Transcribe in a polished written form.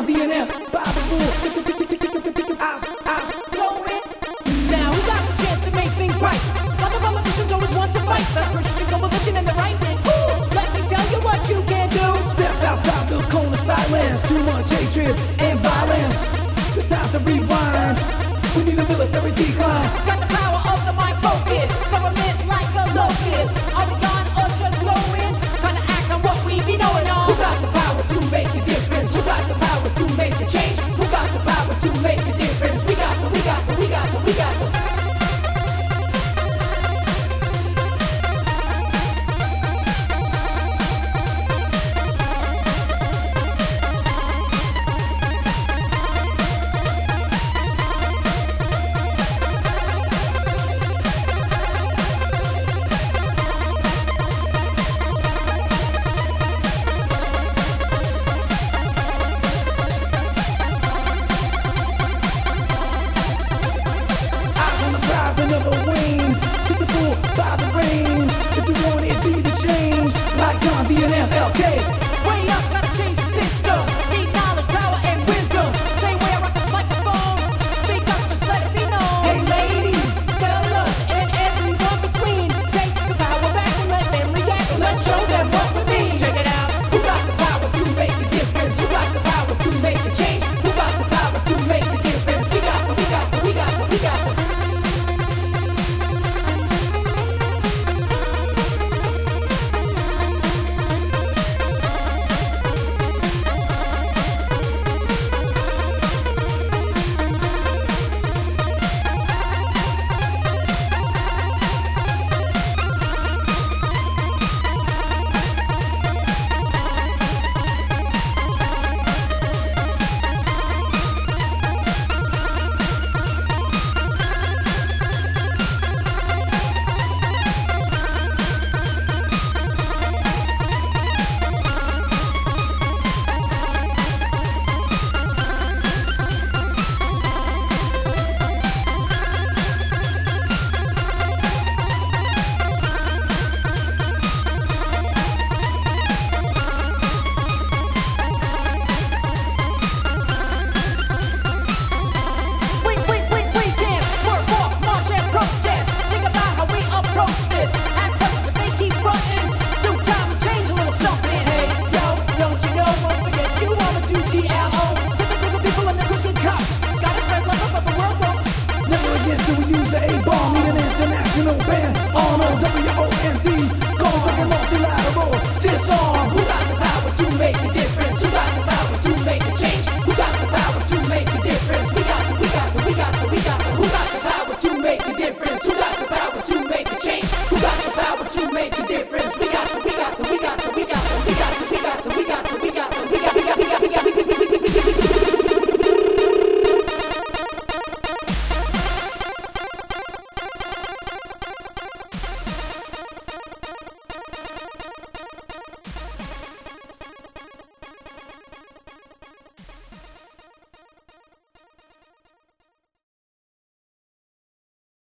DNM, Bible rule, eyes glowing. Now who got the chance to make things right? While the politicians always want to fight the Christian coalition and the right wing. Let me tell you what you can do. Step outside the cone of silence. Too much hatred